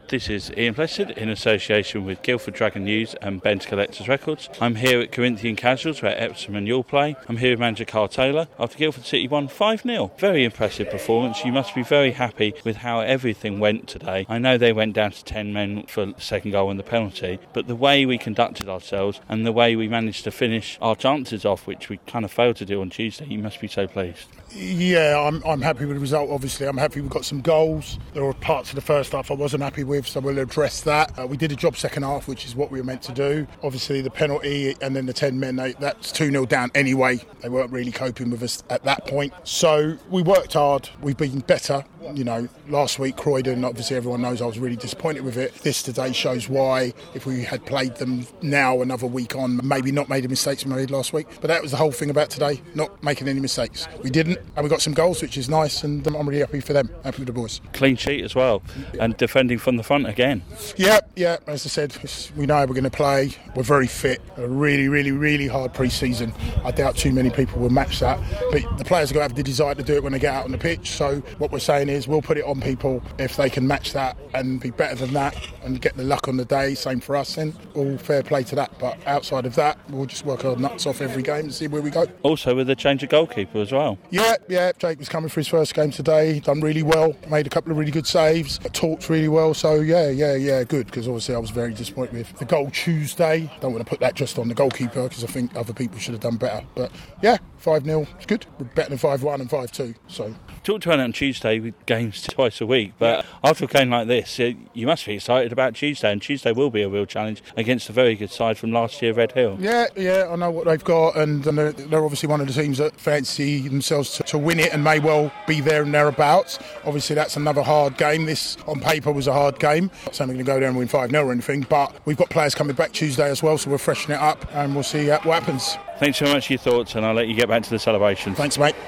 This is Ian Blessed in association with Guildford Dragon News and Ben's Collectors Records. I'm here at Corinthian Casuals where Epsom and You'll play. I'm here with manager Carl Taylor after Guildford City won 5-0. Very impressive performance. You must be very happy with how everything went today. I know they went down to 10 men for the second goal and the penalty, but the way we conducted ourselves and the way we managed to finish our chances off, which we kind of failed to do on Tuesday, you must be so pleased. Yeah, I'm happy with the result, obviously. I'm happy we got some goals. There were parts of the first half I wasn't happy with, so we'll address that. We did a job second half, which is what we were meant to do. Obviously, the penalty and then the 10 men, that's 2-0 down anyway. They weren't really coping with us at that point. So we worked hard. We've been better. You know, last week, Croydon, obviously everyone knows I was really disappointed with it. This today shows why, if we had played them now another week on, maybe not made the mistakes we made last week. But that was the whole thing about today, not making any mistakes. We didn't, and we got some goals, which is nice, and I'm really happy for them, happy with the boys. Clean sheet as well, and defending from the front again. Yeah, as I said, we know how we're going to play. We're very fit. A really, really, really hard pre-season. I doubt too many people will match that. But the players are going to have the desire to do it when they get out on the pitch. So what we're saying is we'll put it on people if they can match that and be better than that and get the luck on the day. Same for us, then all fair play to that. But outside of that, we'll just work our nuts off every game and see where we go. Also with a change of goalkeeper as well. Yeah, Jake was coming for his first game today. Done really well. Made a couple of really good saves. Talked really well. So yeah, good. Because obviously I was very disappointed with the goal Tuesday. Don't want to put that just on the goalkeeper because I think other people should have done better. But yeah, 5-0, it's good. We're better than 5-1 and 5-2. So talked about it on Tuesday with games twice a week, but after a game like this, you must be excited about Tuesday, and Tuesday will be a real challenge against a very good side from last year, Red Hill. Yeah, I know what they've got, and they're obviously one of the teams that fancy themselves to win it and may well be there and thereabouts. Obviously, that's another hard game. This, on paper, was a hard game. Not saying we're going to go down and win 5-0 or anything, but we've got players coming back Tuesday as well, so we'll freshen it up, and we'll see what happens. Thanks so much for your thoughts, and I'll let you get back to the celebration. Thanks, mate.